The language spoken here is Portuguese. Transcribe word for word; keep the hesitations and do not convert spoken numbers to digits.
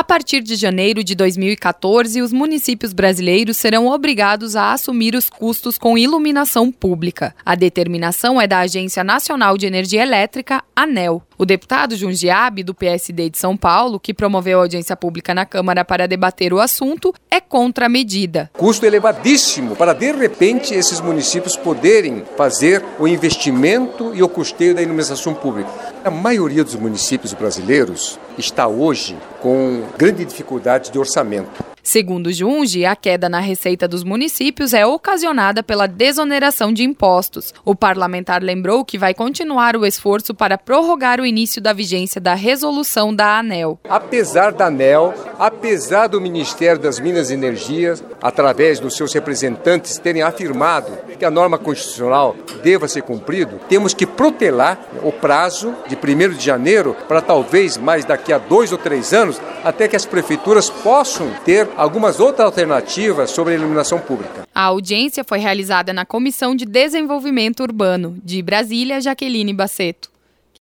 A partir de janeiro de dois mil e quatorze, os municípios brasileiros serão obrigados a assumir os custos com iluminação pública. A determinação é da Agência Nacional de Energia Elétrica, ANEEL. O deputado Jundiaí, do P S D de São Paulo, que promoveu a audiência pública na Câmara para debater o assunto, é contra a medida. Custo elevadíssimo para, de repente, esses municípios poderem fazer o investimento e o custeio da iluminação pública. A maioria dos municípios brasileiros está hoje com grande dificuldade de orçamento. Segundo Junge, a queda na receita dos municípios é ocasionada pela desoneração de impostos. O parlamentar lembrou que vai continuar o esforço para prorrogar o início da vigência da resolução da ANEEL. Apesar da ANEEL, apesar do Ministério das Minas e Energias, através dos seus representantes, terem afirmado que a norma constitucional deva ser cumprida, temos que protelar o prazo de primeiro de janeiro para talvez mais daqui a dois ou três anos, até que as prefeituras possam ter algumas outras alternativas sobre a iluminação pública. A audiência foi realizada na Comissão de Desenvolvimento Urbano. De Brasília, Jaqueline Baceto.